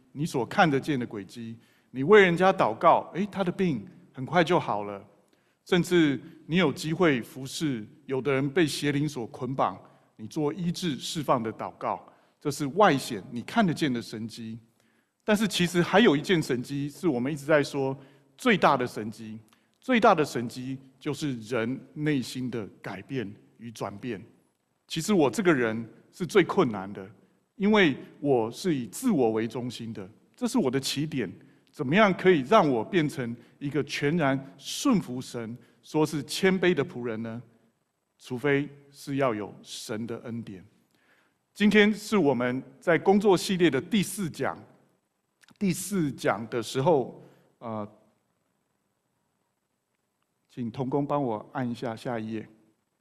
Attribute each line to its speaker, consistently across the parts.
Speaker 1: 你所看得见的轨迹。你为人家祷告，他的病很快就好了。甚至你有机会服侍有的人被邪灵所捆绑，你做医治释放的祷告，这是外显你看得见的神迹。但是其实还有一件神迹，是我们一直在说最大的神迹。最大的神迹就是人内心的改变与转变。其实我这个人是最困难的，因为我是以自我为中心的，这是我的起点。怎么样可以让我变成一个全然顺服神、说是谦卑的仆人呢？除非是要有神的恩典。今天是我们在工作系列的第4讲。第4讲的时候，请同工帮我按一下下一页。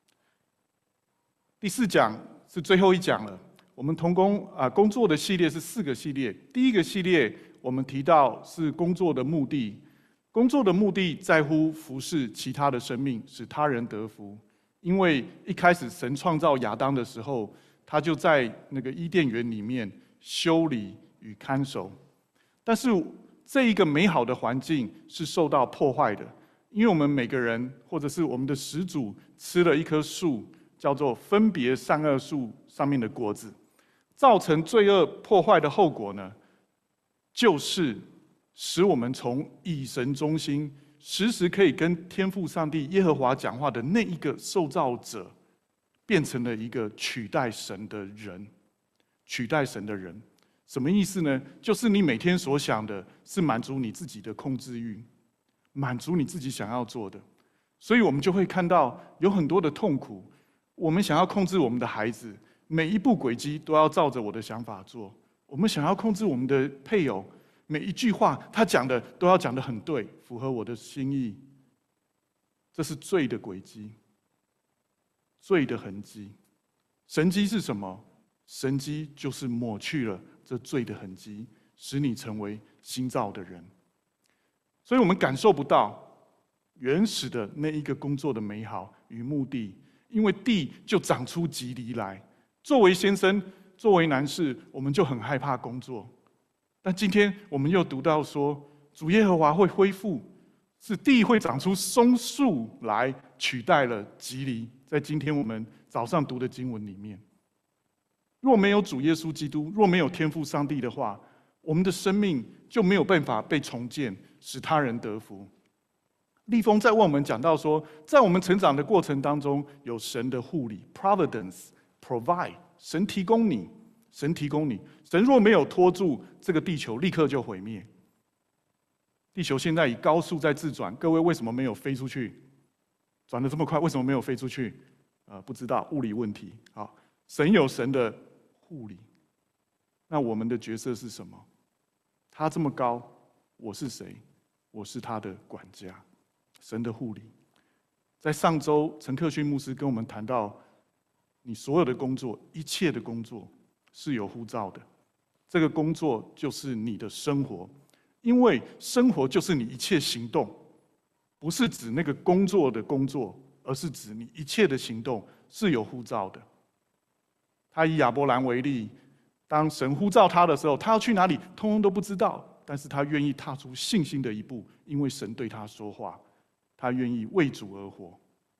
Speaker 1: 第4讲是最后一讲了。我们同工工作的系列是4个系列。第一个系列我们提到是工作的目的，工作的目的在乎服侍其他的生命，使他人得福。因为一开始神创造亚当的时候，他就在那个伊甸园里面修理与看守。但是这一个美好的环境是受到破坏的，因为我们每个人或者是我们的始祖吃了一棵树，叫做分别善恶树上面的果子，造成罪恶破坏的后果呢，就是使我们从以神中心，时时可以跟天父上帝耶和华讲话的那一个受造者，变成了一个取代神的人。取代神的人。什么意思呢？就是你每天所想的是满足你自己的控制欲，满足你自己想要做的，所以我们就会看到有很多的痛苦。我们想要控制我们的孩子，每一步轨迹都要照着我的想法做；我们想要控制我们的配偶，每一句话他讲的都要讲得很对，符合我的心意。这是罪的轨迹，罪的痕迹。神迹是什么？神迹就是抹去了这罪的痕迹，使你成为新造的人。所以我们感受不到原始的那一个工作的美好与目的，因为地就长出棘藜来。作为先生，作为男士，我们就很害怕工作。但今天我们又读到说，主耶和华会恢复，是地会长出松树来，取代了棘藜。在今天我们早上读的经文里面，若没有主耶稣基督，若没有天父上帝的话，我们的生命就没有办法被重建，使他人得福。立峰在为我们讲到说，在我们成长的过程当中，有神的护理 （providence, provide）， 神提供你，神提供你。神若没有拖住这个地球，立刻就毁灭。地球现在以高速在自转，各位为什么没有飞出去？转得这么快，为什么没有飞出去？不知道，物理问题。好，神有神的护理。那我们的角色是什么？他这么高，我是谁？我是他的管家。神的护理。在上周，陈克勋牧师跟我们谈到，你所有的工作，一切的工作是有呼召的。这个工作就是你的生活，因为生活就是你一切行动，不是指那个工作的工作，而是指你一切的行动是有呼召的。他以亚伯兰为例，当神呼召他的时候，他要去哪里，通通都不知道，但是他愿意踏出信心的一步，因为神对他说话，他愿意为主而活。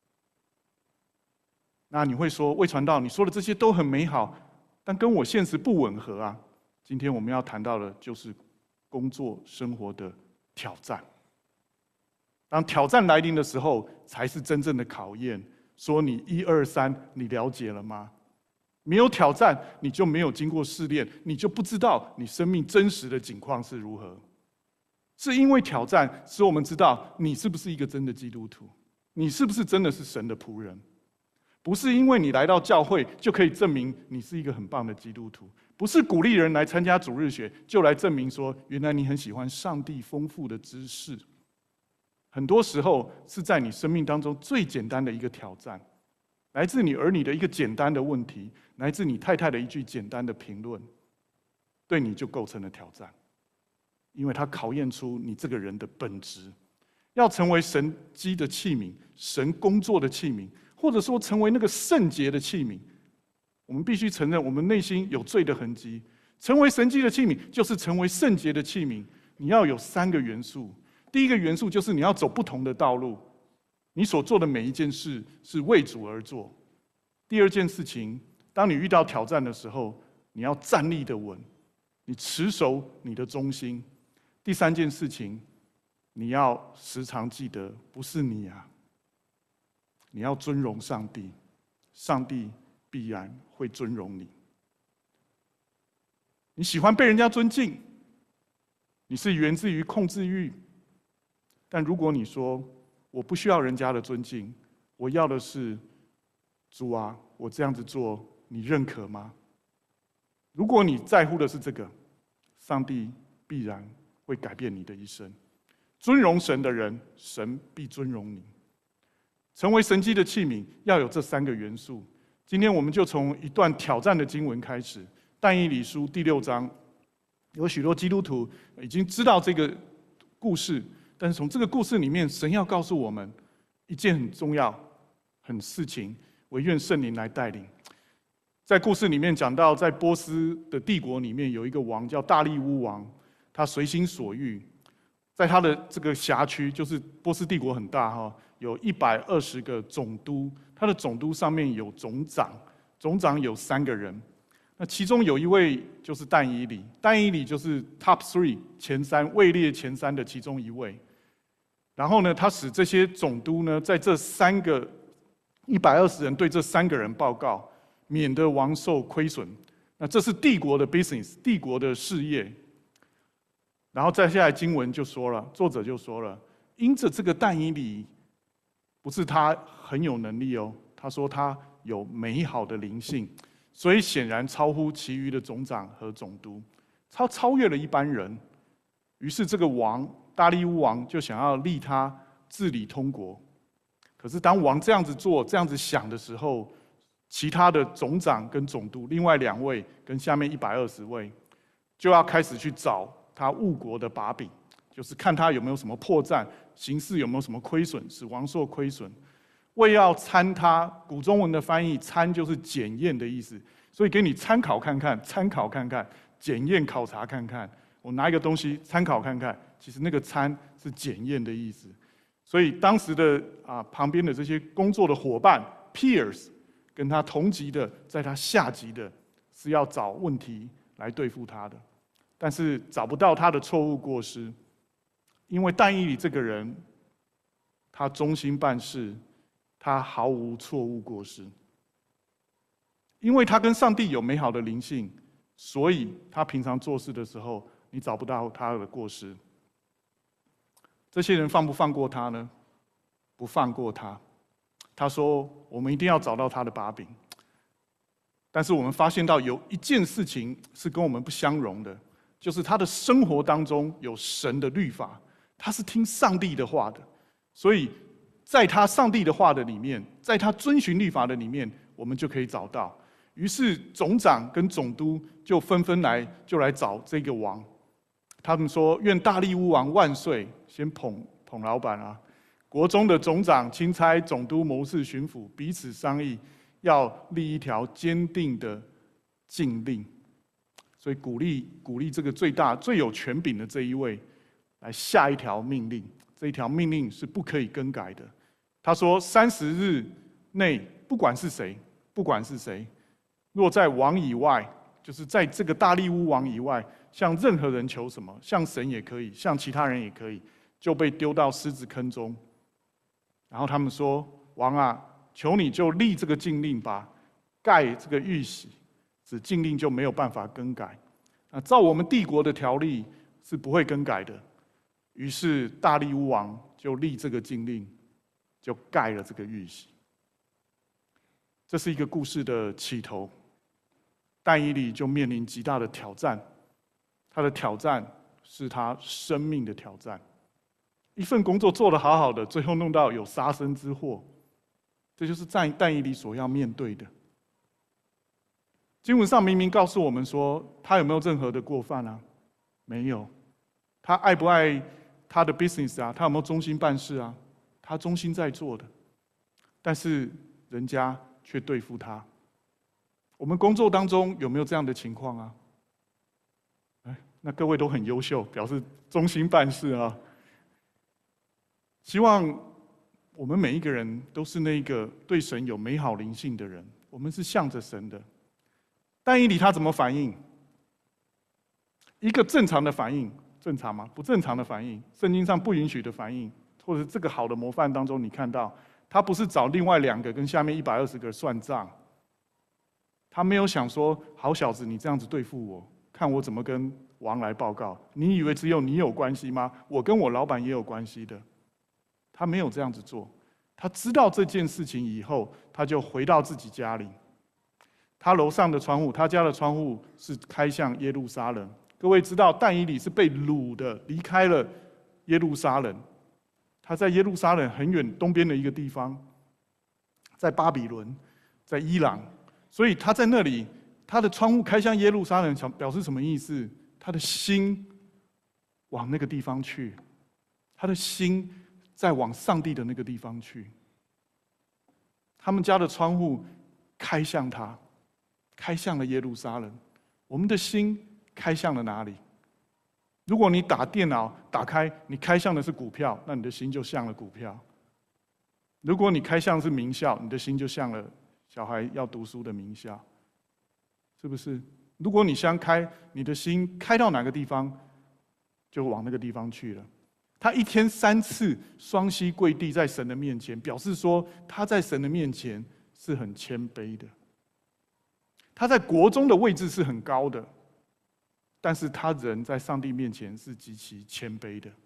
Speaker 1: 那你会说，魏传道，你说的这些都很美好，但跟我现实不吻合啊。今天我们要谈到的就是工作生活的挑战。当挑战来临的时候，才是真正的考验。说你1、2、3，你了解了吗？没有挑战，你就没有经过试炼，你就不知道你生命真实的境况是如何。是因为挑战，使我们知道你是不是一个真的基督徒，你是不是真的是神的仆人。不是因为你来到教会就可以证明你是一个很棒的基督徒，不是鼓励人来参加主日学就来证明说原来你很喜欢上帝丰富的知识。很多时候是在你生命当中最简单的一个挑战，来自你儿女的一个简单的问题，来自你太太的一句简单的评论，对你就构成了挑战，因为它考验出你这个人的本质。要成为神机的器皿，神工作的器皿，或者说成为那个圣洁的器皿，我们必须承认我们内心有罪的痕迹。 成为神迹的器皿，就是成为圣洁的器皿。你要有3个元素。第一个元素就是你要走不同的道路，你所做的每一件事是为主而做。第二件事情，当你遇到挑战的时候，你要站立的稳，你持守你的忠心。第3件事情，你要时常记得，不是你啊，你要尊荣上帝，上帝必然会尊荣你。你喜欢被人家尊敬，你是源自于控制欲。但如果你说我不需要人家的尊敬，我要的是主啊，我这样子做你认可吗？如果你在乎的是这个，上帝必然会改变你的一生。尊荣神的人，神必尊荣你。成为神迹的器皿，要有这3个元素。今天我们就从一段挑战的经文开始，但以理书第6章。有许多基督徒已经知道这个故事，但是从这个故事里面，神要告诉我们一件很重要的事情，惟愿圣灵来带领。在故事里面讲到，在波斯的帝国里面有一个王叫大利乌王，他随心所欲，在他的这个辖区，就是波斯帝国很大哈，有120个总督，他的总督上面有总长，总长有3个人。那其中有一位就是但以理，但以理就是 Top 3前3位列前3的其中一位。然后呢，他使这些总督呢，在这3个120人对这3个人报告，免得王受亏损。那这是帝国的 business， 帝国的事业。然后再下来经文就说了，作者就说了，因着这个但以理，不是他很有能力哦，他说他有美好的灵性。所以显然超乎其余的总长和总督，超越了一般人。于是这个王大利乌王就想要立他治理通国。可是当王这样子做、这样子想的时候，其他的总长跟总督，另外2位跟下面120位，就要开始去找他误国的把柄，就是看他有没有什么破绽，行事有没有什么亏损，使王受亏损。为要参他，古中文的翻译“参”就是检验的意思，所以给你参考看看，参考看看，检验考察看看。我拿一个东西参考看看，其实那个“参”是检验的意思。所以当时的旁边的这些工作的伙伴 peers， 跟他同级的，在他下级的，是要找问题来对付他的，但是找不到他的错误过失，因为但以理这个人，他忠心办事。他毫无错误过失，因为他跟上帝有美好的灵性，所以他平常做事的时候，你找不到他的过失。这些人放不放过他呢？不放过他。他说：“我们一定要找到他的把柄。”但是我们发现到有一件事情是跟我们不相容的，就是他的生活当中有神的律法，他是听上帝的话的，所以。在他上帝的话的里面，在他遵循律法的里面，我们就可以找到。于是总长跟总督就纷纷来找这个王，他们说：“愿大利乌王万岁！”先捧老板啊。国中的总长、钦差、总督、谋士、巡抚彼此商议，要立一条坚定的禁令，所以鼓励这个最大、最有权柄的这一位来下一条命令。这一条命令是不可以更改的。他说：“30日内，不管是谁，若在王以外，就是在这个大利乌王以外，向任何人求什么，向神也可以，向其他人也可以，就被丢到狮子坑中。”然后他们说：“王啊，求你就立这个禁令吧，盖这个玉玺，此禁令就没有办法更改。照我们帝国的条例是不会更改的。”于是大利乌王就立这个禁令。就盖了这个玉玺。这是一个故事的起头。但以理就面临极大的挑战，他的挑战是他生命的挑战。一份工作做得好好的，最后弄到有杀身之祸，这就是但以理所要面对的。经文上明明告诉我们说，他有没有任何的过犯啊？没有。他爱不爱他的 business 啊？他有没有忠心办事啊？他忠心在做的，但是人家却对付他。我们工作当中有没有这样的情况啊？ 那各位都很优秀，表示忠心办事啊。希望我们每一个人都是那个对神有美好灵性的人，我们是向着神的。但以理他怎么反应？一个正常的反应，正常吗？不正常的反应，圣经上不允许的反应，或者这个好的模范当中，你看到他不是找另外2个跟下面120个算账，他没有想说好小子，你这样子对付我，看我怎么跟王来报告。你以为只有你有关系吗？我跟我老板也有关系的。他没有这样子做，他知道这件事情以后，他就回到自己家里。他楼上的窗户，他家的窗户是开向耶路撒冷。各位知道，但以理是被掳的，离开了耶路撒冷。他在耶路撒冷很远东边的一个地方，在巴比伦，在伊朗，所以他在那里，他的窗户开向耶路撒冷，表示什么意思？他的心往那个地方去，他的心在往上帝的那个地方去。他们家的窗户开向他，开向了耶路撒冷。我们的心开向了哪里？如果你打电脑打开，你开向的是股票，那你的心就向了股票；如果你开向的是名校，你的心就向了小孩要读书的名校，是不是？如果你你的心开到哪个地方，就往那个地方去了。他一天3次双膝跪地在神的面前，表示说他在神的面前是很谦卑的。他在国中的位置是很高的，但是他人在上帝面前是极其谦卑的。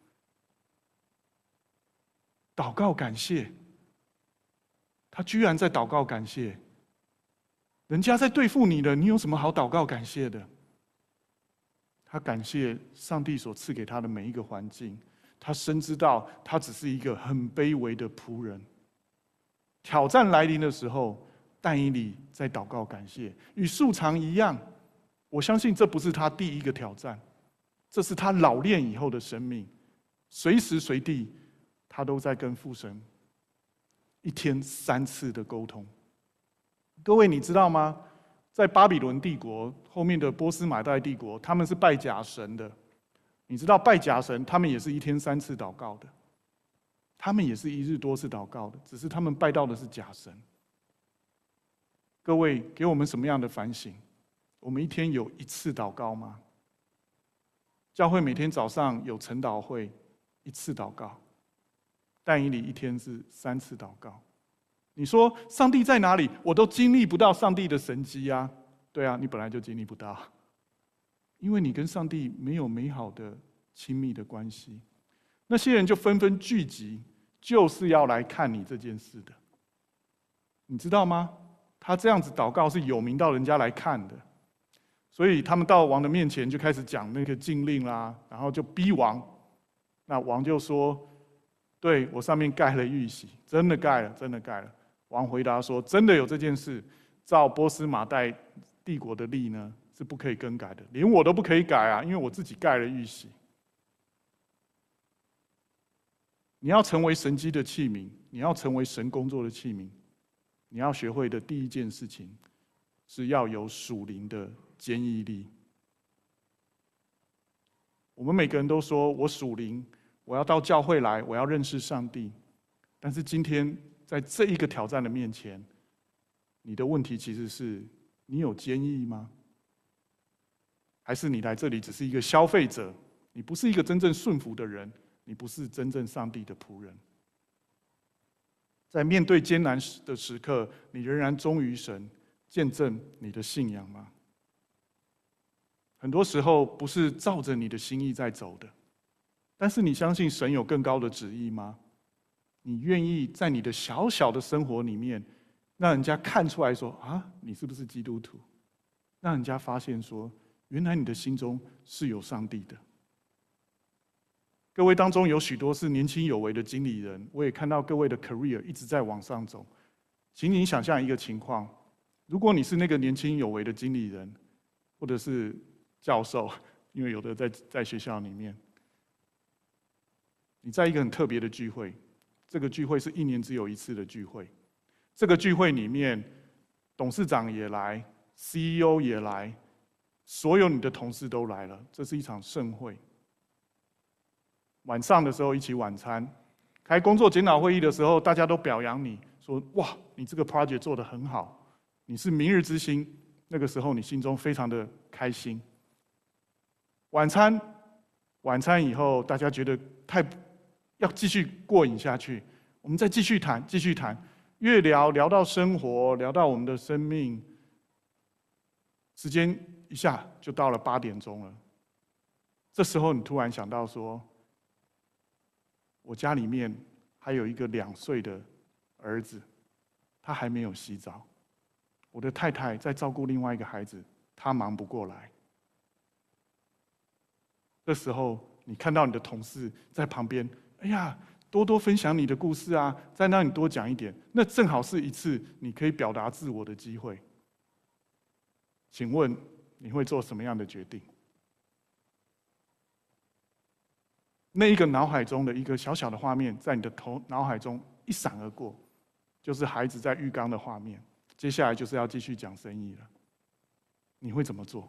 Speaker 1: 祷告感谢，他居然在祷告感谢。人家在对付你了，你有什么好祷告感谢的？他感谢上帝所赐给他的每一个环境，他深知道他只是一个很卑微的仆人。挑战来临的时候，但以理在祷告感谢，与素常一样。我相信这不是他第一个挑战，这是他老练以后的生命，随时随地他都在跟父神一天3次的沟通。各位，你知道吗？在巴比伦帝国后面的波斯马代帝国，他们是拜假神的。你知道拜假神，他们也是一天3次祷告的，他们也是1日多次祷告的，只是他们拜到的是假神。各位，给我们什么样的反省？我们一天有1次祷告吗？教会每天早上有晨祷会，1次祷告，但以理一天是3次祷告。你说上帝在哪里？我都经历不到上帝的神迹啊！对啊，你本来就经历不到，因为你跟上帝没有美好的亲密的关系。那些人就纷纷聚集，就是要来看你这件事的。你知道吗？他这样子祷告是有名到人家来看的，所以他们到王的面前就开始讲那个禁令啦，然后就逼王。那王就说：“对，我上面盖了玉玺，真的盖了，真的盖了。”王回答说：“真的有这件事，照波斯马代帝国的例呢，是不可以更改的，连我都不可以改啊，因为我自己盖了玉玺。”你要成为神迹的器皿，你要成为神工作的器皿，你要学会的第一件事情，是要有属灵的坚毅力。我们每个人都说我属灵，我要到教会来，我要认识上帝。但是今天在这一个挑战的面前，你的问题其实是：你有坚毅吗？还是你来这里只是一个消费者？你不是一个真正顺服的人，你不是真正上帝的仆人。在面对艰难的时刻，你仍然忠于神，见证你的信仰吗？很多时候不是照着你的心意在走的，但是你相信神有更高的旨意吗？你愿意在你的小小的生活里面，让人家看出来说：“啊，你是不是基督徒？”让人家发现说：“原来你的心中是有上帝的。”各位当中有许多是年轻有为的经理人，我也看到各位的 career 一直在往上走。请你想象一个情况：如果你是那个年轻有为的经理人，或者是教授，因为有的在学校里面，你在一个很特别的聚会，这个聚会是1年只有1次的聚会，这个聚会里面，董事长也来，CEO 也来， 所有你的同事都来了，这是一场盛会。晚上的时候一起晚餐，开工作检讨会议的时候，大家都表扬你说：“哇，你这个 project 做得很好，你是明日之星。”那个时候你心中非常的开心。晚餐以后，大家觉得要继续过瘾下去，我们再继续谈，越聊到生活，聊到我们的生命，时间一下就到了8点钟了。这时候你突然想到说，我家里面还有一个2岁的儿子，他还没有洗澡，我的太太在照顾另外一个孩子，她忙不过来。这时候你看到你的同事在旁边，哎呀，多多分享你的故事啊，再让你多讲一点，那正好是一次你可以表达自我的机会。请问你会做什么样的决定？那一个脑海中的一个小小的画面，在你的脑海中一闪而过，就是孩子在浴缸的画面。接下来就是要继续讲生意了，你会怎么做？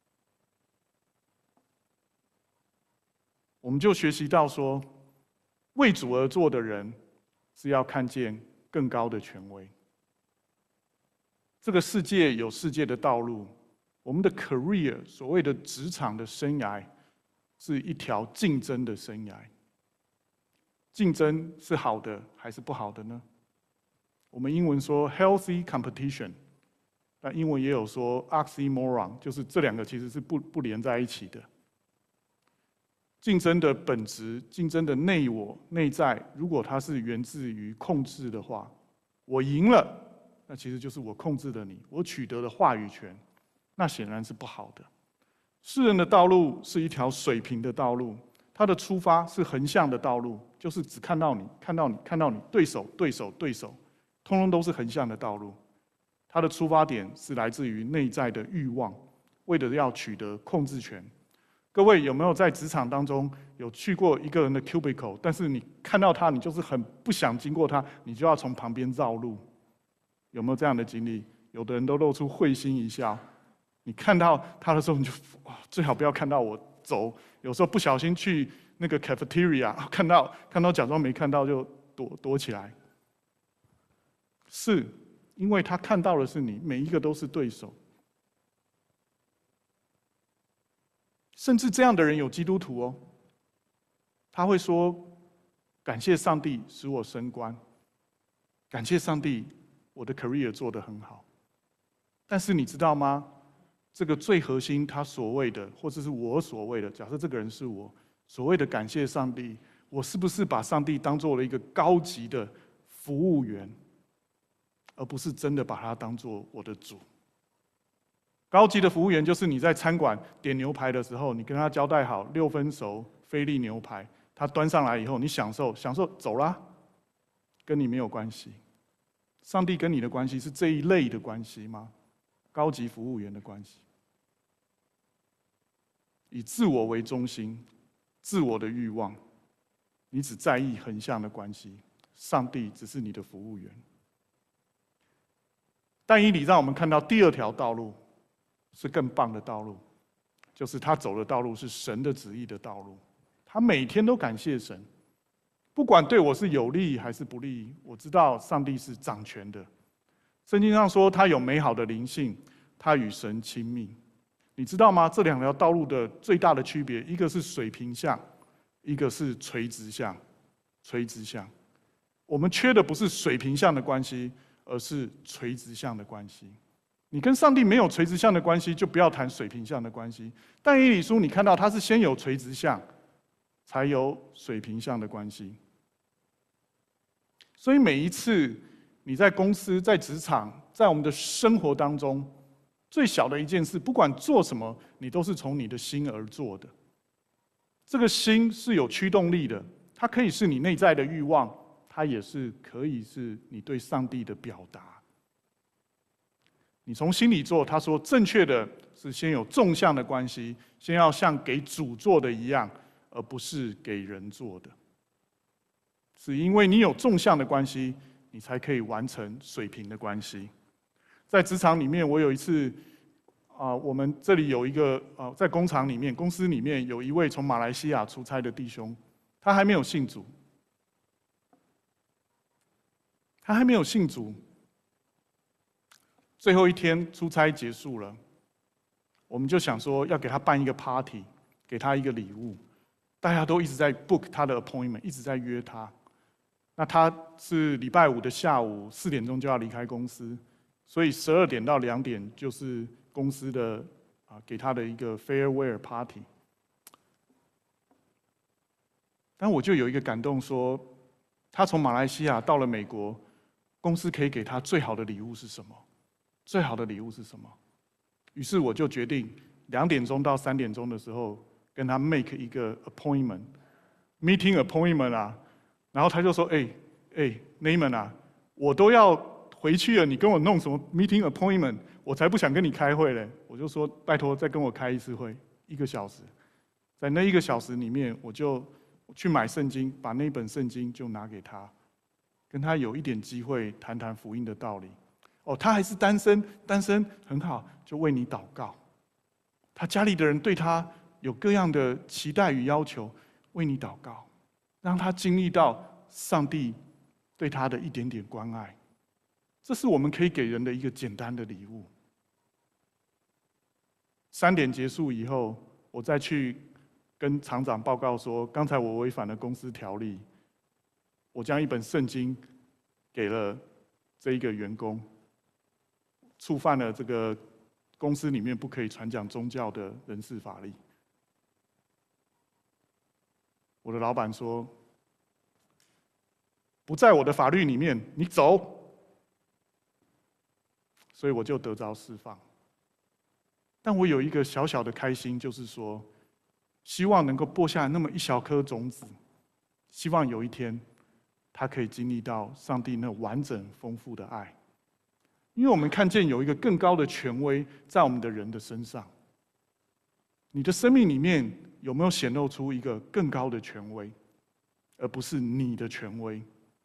Speaker 1: 我们就学习到说，为主而做的人是要看见更高的权威。这个世界有世界的道路，我们的 career 所谓的职场的生涯，是一条竞争的生涯。竞争是好的还是不好的呢？我们英文说 healthy competition， 那英文也有说 oxymoron， 就是这2个其实是不连在一起的。竞争的本质，竞争的内在，如果它是源自于控制的话，我赢了，那其实就是我控制了你，我取得了话语权，那显然是不好的。世人的道路是一条水平的道路，它的出发是横向的道路，就是只看到你，对手，通通都是横向的道路。它的出发点是来自于内在的欲望，为了要取得控制权。各位有没有在职场当中有去过一个人的 cubicle， 但是你看到他，你就是很不想经过他，你就要从旁边绕路？有没有这样的经历？有的人都露出会心一笑。你看到他的时候，你就最好不要看到我走。有时候不小心去那个 cafeteria， 看到假装没看到就躲起来。是因为他看到的是你，每一个都是对手。甚至这样的人有基督徒哦，他会说：“感谢上帝使我升官，感谢上帝我的 career 做得很好。”但是你知道吗？这个最核心，他所谓的，或者是我所谓的，假设这个人是我所谓的感谢上帝，我是不是把上帝当做了一个高级的服务员，而不是真的把他当做我的主？高级的服务员就是你在餐馆点牛排的时候，你跟他交代好6分熟菲力牛排，他端上来以后，你享受走啦，跟你没有关系。上帝跟你的关系是这一类的关系吗？高级服务员的关系，以自我为中心，自我的欲望，你只在意横向的关系，上帝只是你的服务员。但以理让我们看到第2条道路。是更棒的道路，就是他走的道路是神的旨意的道路。他每天都感谢神，不管对我是有利还是不利，我知道上帝是掌权的。圣经上说他有美好的灵性，他与神亲密。你知道吗？这2条道路的最大的区别，一个是水平向，一个是垂直向。垂直向，我们缺的不是水平向的关系，而是垂直向的关系。你跟上帝没有垂直向的关系，就不要谈水平向的关系。但以理书你看到他是先有垂直向，才有水平向的关系。所以每一次你在公司、在职场、在我们的生活当中，最小的一件事，不管做什么，你都是从你的心而做的。这个心是有驱动力的，它可以是你内在的欲望，它也是可以是你对上帝的表达。你从心里做，他说正确的是先有纵向的关系，先要像给主做的一样，而不是给人做的。是因为你有纵向的关系，你才可以完成水平的关系。在职场里面，我有一次， 我们这里有一个在工厂里面、公司里面有一位从马来西亚出差的弟兄，他还没有信主，最后一天出差结束了，我们就想说要给他办一个 party， 给他一个礼物。大家都一直在 book 他的 appointment， 一直在约他。那他是礼拜五的下午4点钟就要离开公司，所以12点到2点就是公司的给他的一个 farewell party。但我就有一个感动说，他从马来西亚到了美国，公司可以给他最好的礼物是什么？最好的礼物是什么？于是我就决定2点钟到3点钟的时候跟他 make 一个 meeting appointment 啊，然后他就说，Naaman 啊，我都要回去了，你跟我弄什么 meeting appointment， 我才不想跟你开会嘞。我就说拜托再跟我开一次会，1个小时，在那1个小时里面，我就去买圣经，把那本圣经就拿给他，跟他有一点机会谈谈福音的道理。他还是单身很好，就为你祷告。他家里的人对他有各样的期待与要求，为你祷告，让他经历到上帝对他的一点点关爱。这是我们可以给人的一个简单的礼物。3点结束以后，我再去跟厂长报告说，刚才我违反了公司条例，我将一本圣经给了这一个员工，触犯了这个公司里面不可以传讲宗教的人事法律。我的老板说，不在我的法律里面，你走。所以我就得着释放。但我有一个小小的开心，就是说，希望能够播下那么一小颗种子，希望有一天，他可以经历到上帝那完整丰富的爱。因为我们看见有一个更高的权威在我们的人的身上。你的生命里面有没有显露出一个更高的权威，而不是你的权威？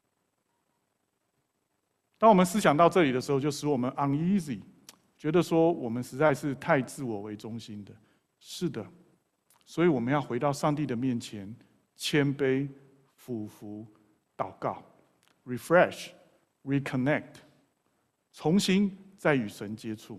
Speaker 1: 当我们思想到这里的时候，就使我们 uneasy， 觉得说我们实在是太自我为中心的。是的，所以我们要回到上帝的面前，谦卑、俯伏、祷告 ，refresh、reconnect， 重新再与神接触。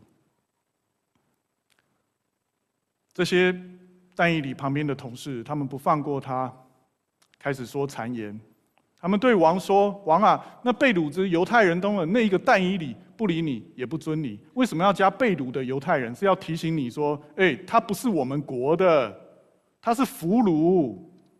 Speaker 1: 这些但以理旁边的同事，他们不放过他，开始说谗言。他们对王说：“王啊，那被掳之犹太人中的那一个但以理不理你，也不尊你，为什么要加被掳的犹太人？是要提醒你说，他不是我们国的，他是俘虏，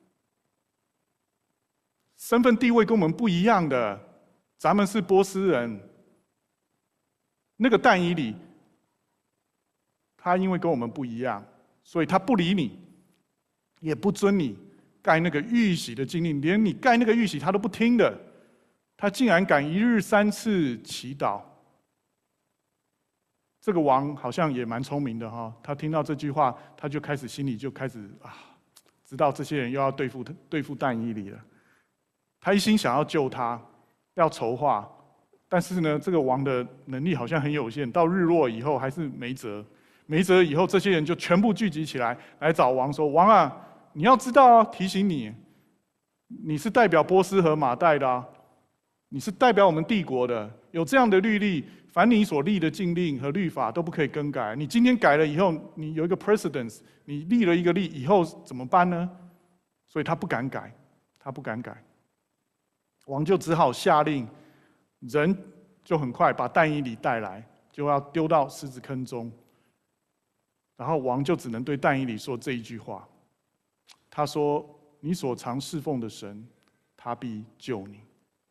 Speaker 1: 身份地位跟我们不一样的，咱们是波斯人。那个但以理，他因为跟我们不一样，所以他不理你，也不尊你。”盖那个玉玺的禁令，连你盖那个玉玺他都不听的，他竟然敢1日3次祈祷。这个王好像也蛮聪明的哈，他听到这句话，他就开始心里就开始知道这些人又要对付但以理了。他一心想要救他，要筹划，但是呢，这个王的能力好像很有限，到日落以后还是没辙。没辙以后，这些人就全部聚集起来，来找王说：“王啊！”你要知道提醒你，你是代表波斯和马代的你是代表我们帝国的，有这样的律例，凡你所立的禁令和律法都不可以更改。你今天改了以后，你有一个 precedence， 你立了一个例，以后怎么办呢？所以他不敢改，王就只好下令，人就很快把但以理带来，就要丢到狮子坑中。然后王就只能对但以理说这一句话。他说：“你所常侍奉的神，他必救你。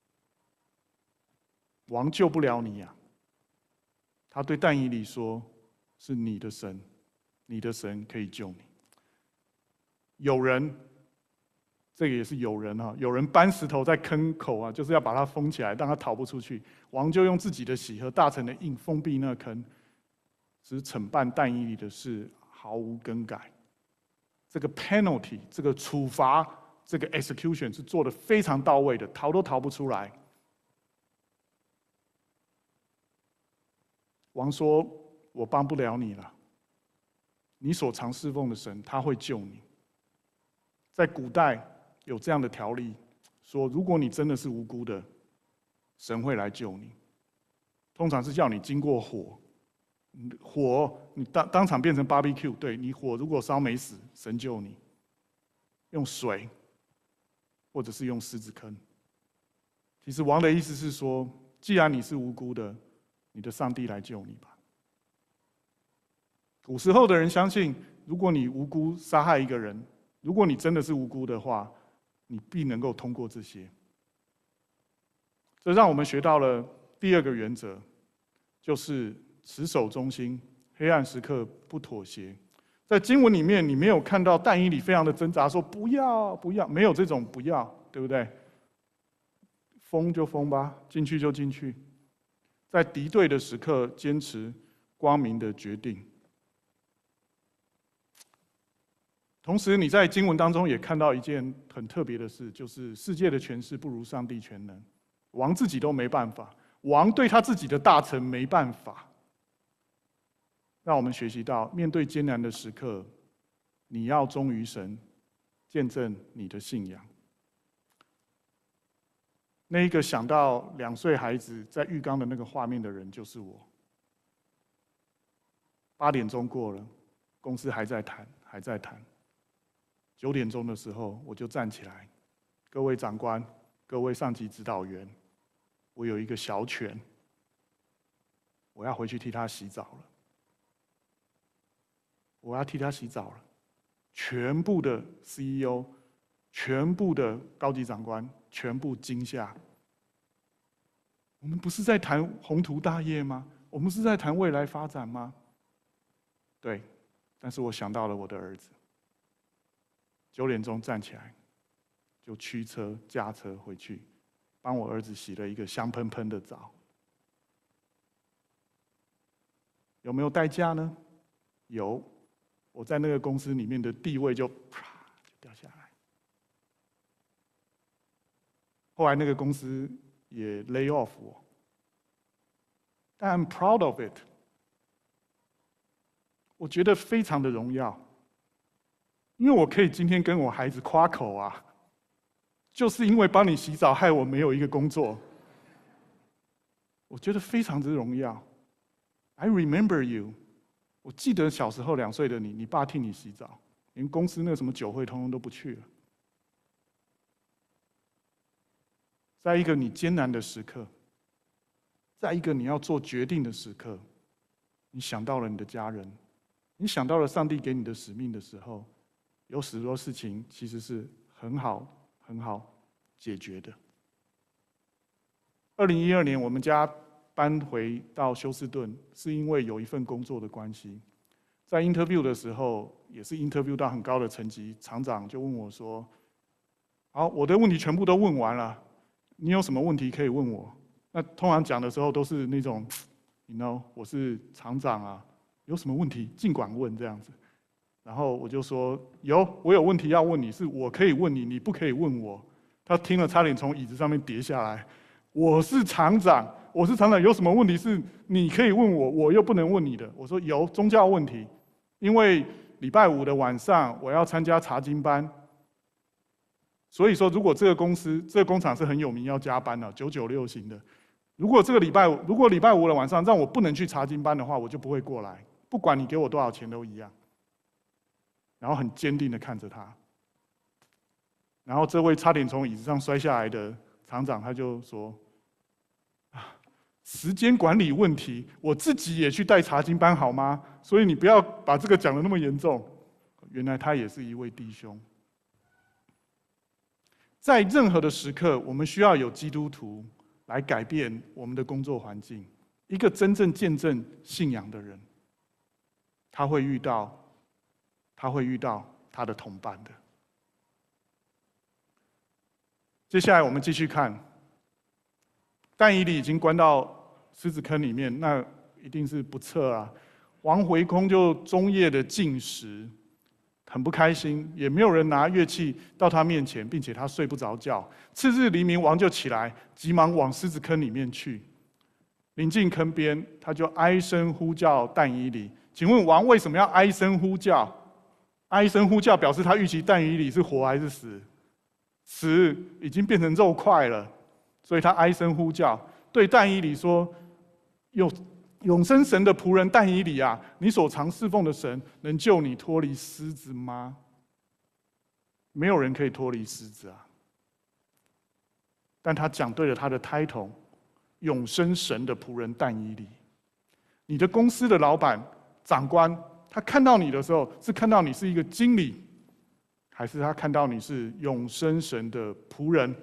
Speaker 1: 王救不了你呀。”他对但以理说：“是你的神，你的神可以救你。”有人，这个也是有人有人搬石头在坑口就是要把它封起来，让他逃不出去。王就用自己的玺和大臣的印封闭那坑，使惩办但以理的事毫无更改。这个 penalty， 这个处罚，这个 execution 是做得非常到位的，逃都逃不出来。王说：“我帮不了你了， 你所常侍奉的神，他会救你。在古代有这样的条例，说如果你真的是无辜的，神会来救你。通常是叫你经过火，你当场变成 barbecue， 对，你火如果烧没死，神救你。用水，或者是用狮子坑。其实王的意思是说，既然你是无辜的，你的上帝来救你吧。古时候的人相信，如果你无辜杀害一个人，如果你真的是无辜的话，你必能够通过这些。这让我们学到了第二个原则，就是持守忠心，黑暗时刻不妥协。在经文里面，你没有看到但以理非常的挣扎，说不要不要，没有这种不要，对不对？封就封吧，进去就进去。在敌对的时刻，坚持光明的决定。同时，你在经文当中也看到一件很特别的事，就是世界的权势不如上帝全能，王自己都没办法，王对他自己的大臣没办法。让我们学习到，面对艰难的时刻，你要忠于神，见证你的信仰。那一个想到2岁孩子在浴缸的那个画面的人，就是我。8点钟过了，公司还在谈。9点钟的时候，我就站起来，各位长官，各位上级指导员，我有一个小犬，我要回去替他洗澡了。我要替他洗澡了，全部的 CEO， 全部的高级长官，全部惊吓。我们不是在谈宏图大业吗？我们是在谈未来发展吗？对，但是我想到了我的儿子。9点钟站起来，就驱车驾车回去，帮我儿子洗了一个香喷喷的澡。有没有代价呢？有。我在那个公司里面的地位就掉下来。后来那个公司也 lay off 我，但 I'm proud of it。我觉得非常的荣耀，因为我可以今天跟我孩子夸口啊，就是因为帮你洗澡，害我没有一个工作。我觉得非常之荣耀。I remember you。我记得小时候2岁的你，你爸替你洗澡，连公司那个什么酒会通通都不去了。在一个你艰难的时刻，在一个你要做决定的时刻，你想到了你的家人，你想到了上帝给你的使命的时候，有许多事情其实是很好解决的。2012年，我们家搬回到休斯顿，是因为有一份工作的关系。在 interview 的时候，也是 interview 到很高的成绩，厂长就问我说：“好，我的问题全部都问完了，你有什么问题可以问我？”那通常讲的时候都是那种 ，you know， 我是厂长啊，有什么问题尽管问这样子。然后我就说：“我有问题要问你，是我可以问你，你不可以问我。”他听了差点从椅子上面跌下来。我是厂长，有什么问题是你可以问我，我又不能问你的？我说有宗教问题，因为礼拜5的晚上我要参加查经班，所以说如果这个工厂是很有名要加班的，996型的，如果礼拜5的晚上让我不能去查经班的话，我就不会过来，不管你给我多少钱都一样。然后很坚定的看着他，然后这位差点从椅子上摔下来的厂长他就说：“时间管理问题，我自己也去带查经班好吗？所以你不要把这个讲得那么严重。”原来他也是一位弟兄。在任何的时刻，我们需要有基督徒来改变我们的工作环境。一个真正见证信仰的人，他会遇到他的同伴的。接下来我们继续看，但以理已经关到狮子坑里面，那一定是不测啊。王回宫就终夜的禁食，很不开心，也没有人拿乐器到他面前，并且他睡不着觉。次日黎明，王就起来，急忙往狮子坑里面去。临近坑边，他就哀声呼叫但以理， 请问王为什么要哀声呼叫？哀声呼叫表示他预期但以理是活还是死？死，已经变成肉块了，所以他哀声呼叫，对但以理说：“永生神的仆人但以理啊，你所常侍奉的神能救你脱离狮子吗？”没有人可以脱离狮子啊。但他讲对了他的title，永生神的仆人但以理。你的公司的老板、长官，他看到你的时候，是看到你是一个经理，还是他看到你是永生神的仆人？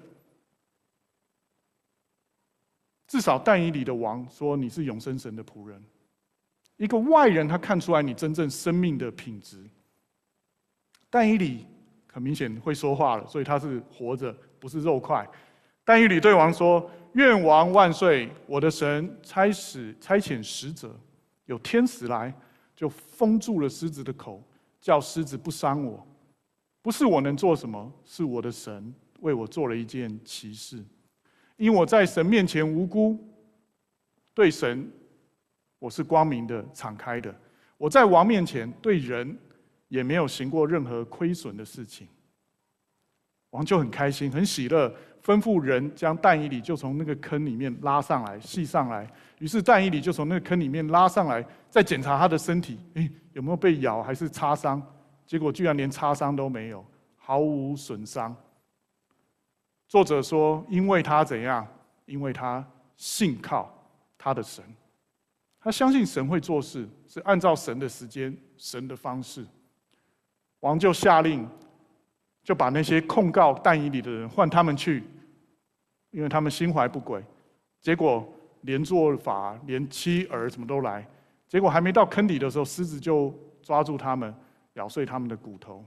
Speaker 1: 至少但以理的王说你是永生神的仆人。一个外人他看出来你真正生命的品质。但以理很明显会说话了，所以他是活着，不是肉块。但以理对王说：“愿王万岁！我的神差遣使者，有天使来，就封住了狮子的口，叫狮子不伤我。不是我能做什么，是我的神为我做了一件奇事。因我在神面前无辜，对神我是光明的、敞开的。我在王面前对人也没有行过任何亏损的事情。”王就很开心，很喜乐，吩咐人将但以理就从那个坑里面拉上来，系上来。于是但以理就从那个坑里面拉上来，再检查他的身体，有没有被咬还是擦伤？结果居然连擦伤都没有，毫无损伤。作者说，因为他怎样？因为他信靠他的神，他相信神会做事，是按照神的时间、神的方式。王就下令，就把那些控告但以理的人换他们去，因为他们心怀不轨。结果连做法、连妻儿什么都来。结果还没到坑底的时候，狮子就抓住他们，咬碎他们的骨头。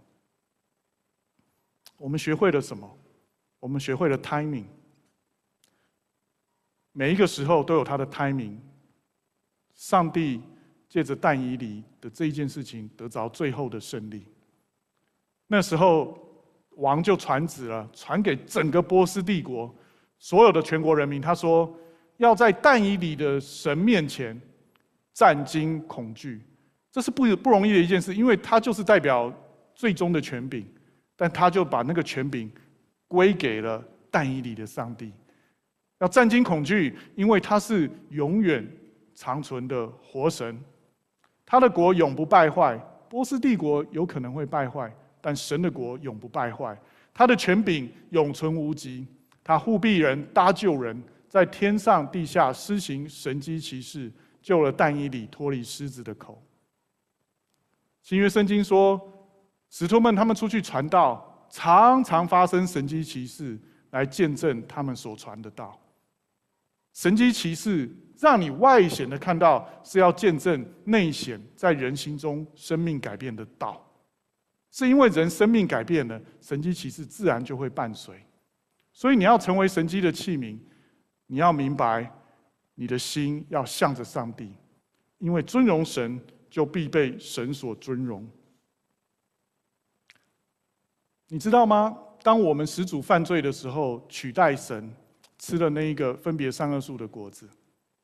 Speaker 1: 我们学会了什么？我们学会了 timing。每一个时候都有他的 timing。上帝借着但以理的这一件事情得着最后的胜利。那时候王就传旨了，传给整个波斯帝国所有的全国人民。他说，要在但以理的神面前战惊恐惧。这是不容易的一件事，因为他就是代表最终的权柄，但他就把那个权柄归给了但以理的上帝。要战惊恐惧，因为他是永远长存的活神，他的国永不败坏。波斯帝国有可能会败坏，但神的国永不败坏。他的权柄永存无极，他护庇人、搭救人，在天上地下施行神迹奇事，救了但以理脱离狮子的口。新约圣经说，使徒们他们出去传道，常常发生神迹奇事，来见证他们所传的道。神迹奇事让你外显的看到，是要见证内显在人心中生命改变的道。是因为人生命改变了，神迹奇事自然就会伴随。所以你要成为神迹的器皿，你要明白，你的心要向着上帝，因为尊荣神，就必被神所尊荣。你知道吗？当我们始祖犯罪的时候，取代神，吃了那一个分别善恶树的果子，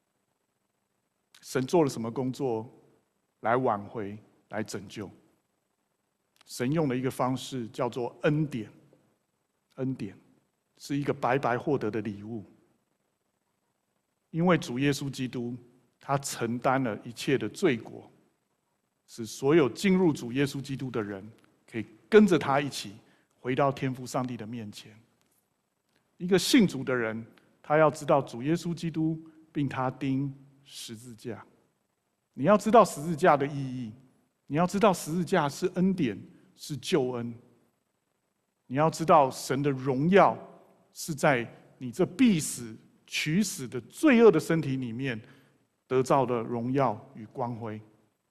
Speaker 1: 神做了什么工作来挽回、来拯救？神用的一个方式叫做恩典。恩典是一个白白获得的礼物，因为主耶稣基督他承担了一切的罪过，使所有进入主耶稣基督的人可以跟着他一起回到天父上帝的面前。一个信主的人，他要知道主耶稣基督并他钉十字架。你要知道十字架的意义，你要知道十字架是恩典，是救恩。你要知道神的荣耀是在你这必死取死的罪恶的身体里面得到的荣耀与光辉。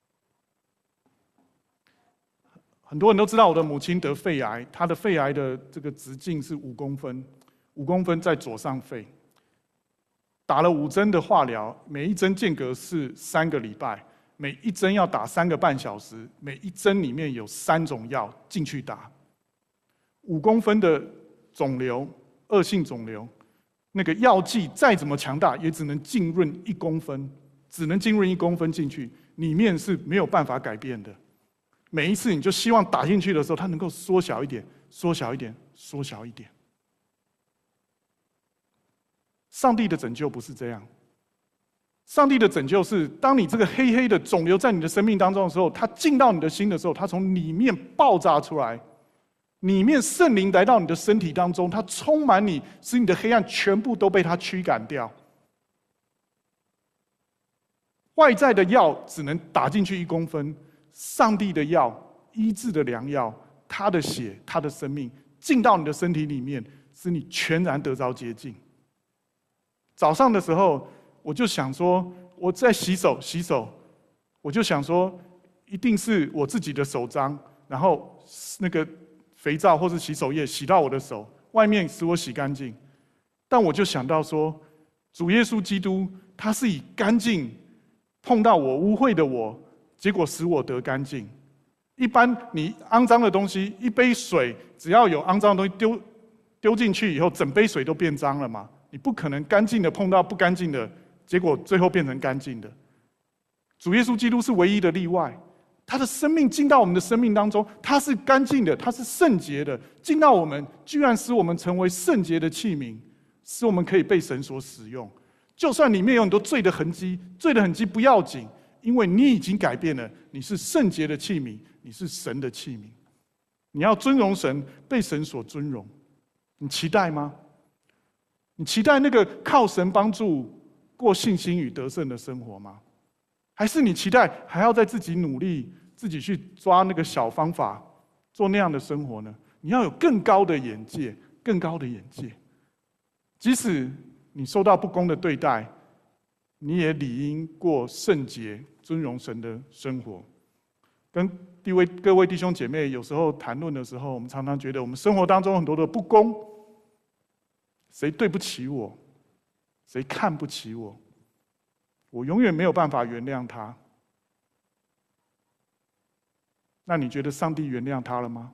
Speaker 1: 很多人都知道我的母亲得肺癌，她的肺癌的这个直径是5公分，5公分在左上肺，打了5针的化疗，每一针间隔是3个礼拜，每一针要打3个半小时，每一针里面有3种药进去打。5公分的肿瘤，恶性肿瘤，那个药剂再怎么强大，也只能浸润1公分，只能浸润1公分进去。 里面是没有办法改变的。每一次你就希望打进去的时候，它能够缩小一点，缩小一点，缩小一点。上帝的拯救不是这样。上帝的拯救是，当你这个黑黑的肿瘤在你的生命当中的时候，它进到你的心的时候，它从里面爆炸出来，里面圣灵来到你的身体当中，它充满你，使你的黑暗全部都被它驱赶掉。外在的药只能打进去1公分，上帝的药，医治的良药，他的血，他的生命进到你的身体里面，使你全然得着洁净。早上的时候，我就想说，我在洗手，我就想说，一定是我自己的手脏，然后那个肥皂或是洗手液洗到我的手，外面使我洗干净。但我就想到说，主耶稣基督，他是以干净碰到我污秽的我，结果使我得干净。一般你肮脏的东西，一杯水只要有肮脏的东西丢进去以后，整杯水都变脏了嘛。你不可能干净的碰到不干净的，结果最后变成干净的。主耶稣基督是唯一的例外，他的生命进到我们的生命当中，他是干净的，他是圣洁的，进到我们，居然使我们成为圣洁的器皿，使我们可以被神所使用。就算里面有很多罪的痕迹，罪的痕迹不要紧，因为你已经改变了，你是圣洁的器皿，你是神的器皿。你要尊荣神，被神所尊荣，你期待吗？你期待那个靠神帮助过信心与得胜的生活吗？还是你期待还要在自己努力，自己去抓那个小方法，做那样的生活呢？你要有更高的眼界，更高的眼界。即使你受到不公的对待，你也理应过圣洁、尊荣神的生活。跟各位弟兄姐妹有时候谈论的时候，我们常常觉得我们生活当中很多的不公，谁对不起我，谁看不起我，我永远没有办法原谅他。那你觉得上帝原谅他了吗？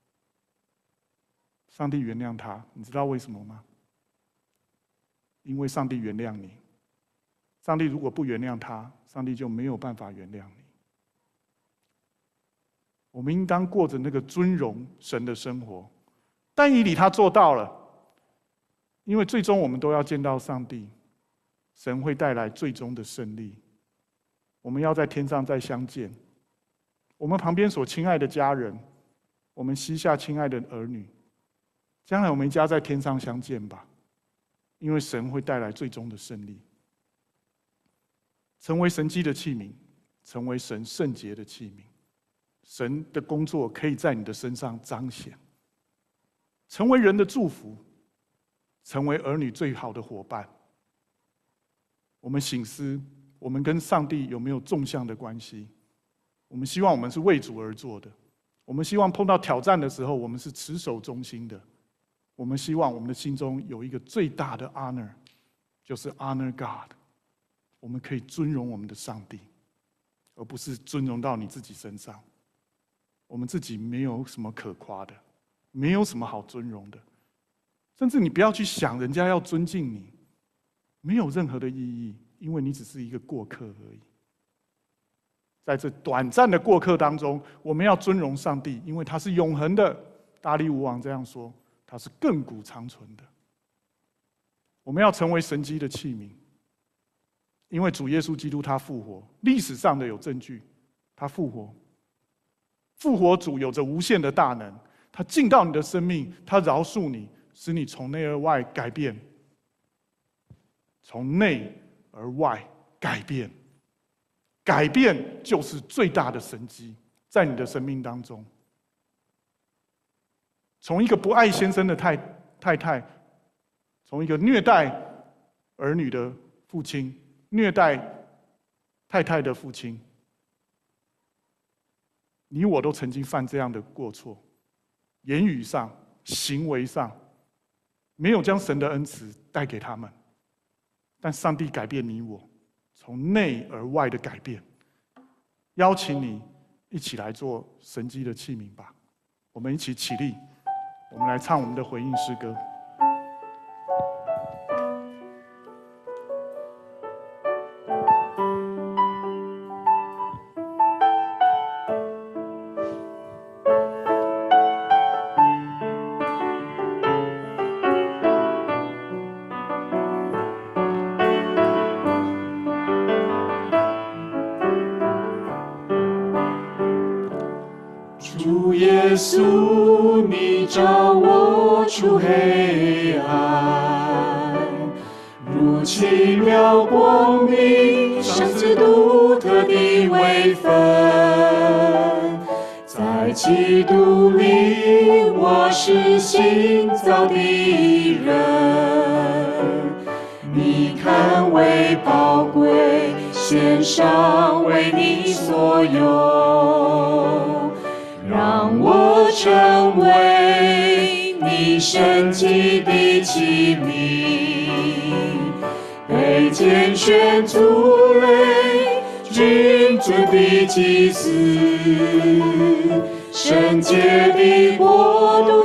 Speaker 1: 上帝原谅他，你知道为什么吗？因为上帝原谅你。上帝如果不原谅他，上帝就没有办法原谅你。我们应当过着那个尊荣神的生活。但以理他做到了，因为最终我们都要见到上帝，神会带来最终的胜利。我们要在天上再相见。我们旁边所亲爱的家人，我们膝下亲爱的儿女，将来我们一家在天上相见吧，因为神会带来最终的胜利。成为神迹的器皿，成为神圣洁的器皿，神的工作可以在你的身上彰显，成为人的祝福，成为儿女最好的伙伴。我们省思，我们跟上帝有没有纵向的关系？我们希望我们是为主而做的，我们希望碰到挑战的时候，我们是持守忠心的。我们希望我们的心中有一个最大的 honor， 就是 honor God。我们可以尊荣我们的上帝，而不是尊荣到你自己身上。我们自己没有什么可夸的，没有什么好尊荣的，甚至你不要去想人家要尊敬你，没有任何的意义，因为你只是一个过客而已。在这短暂的过客当中，我们要尊荣上帝，因为他是永恒的。大利乌王这样说，他是亘古长存的。我们要成为神迹的器皿，因为主耶稣基督他复活，历史上的有证据，他复活。复活主有着无限的大能，他进到你的生命，他饶恕你，使你从内而外改变，从内而外改变。改变就是最大的神迹，在你的生命当中。从一个不爱先生的太太，从一个虐待儿女的父亲，虐待太太的父亲，你我都曾经犯这样的过错，言语上、行为上，没有将神的恩慈带给他们，但上帝改变你我，从内而外的改变。邀请你一起来做神迹的器皿吧。我们一起起立，我们来唱我们的回应诗歌。
Speaker 2: 耶稣，你照我出黑暗，如奇妙光明，赏赐独特的位分。在基督里，我是新造的人，你看为宝贵，献上为你所有，让我成为你圣洁的器皿，被拣选族类，君尊的祭司，圣洁的国度，